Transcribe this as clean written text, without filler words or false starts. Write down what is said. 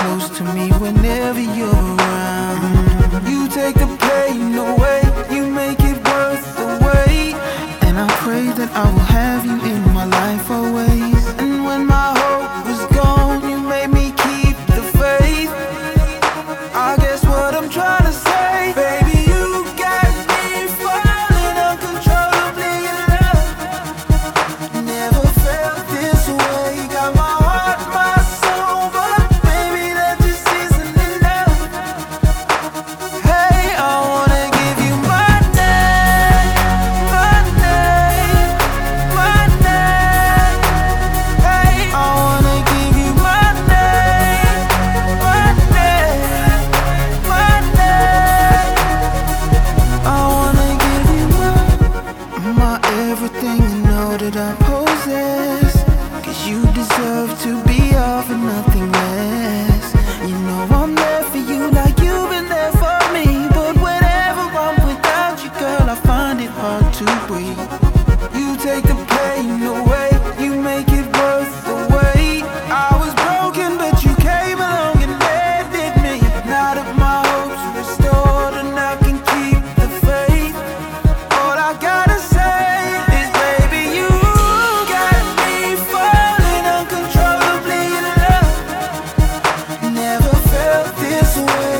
close to me whenever you're around. You take the pain away, you make it worth the wait. And I pray that I will have you in my life always. And when my hope was gone, you made me keep the faith. I guess what I'm trying to say, baby, you got me falling uncontrollably in love. Never felt this way, got my heart, my soul, but baby, that just isn't enough. Hey, I wanna give you my name, my name, my name. Hey, I wanna give you my name, my name, my name. I wanna give you my everything, you know that I possess. 'Cause you deserve to be all for nothing less. You know I'm there for you like you've been there for me. But whenever I'm without you, girl, I find it hard to breathe. You take the pain away, you make it worth the wait. I was broken, but you came along and lifted me. Now that my hopes restored and I can keep the faith, all I gotta say is, baby, you got me falling uncontrollably in love. Never felt this way.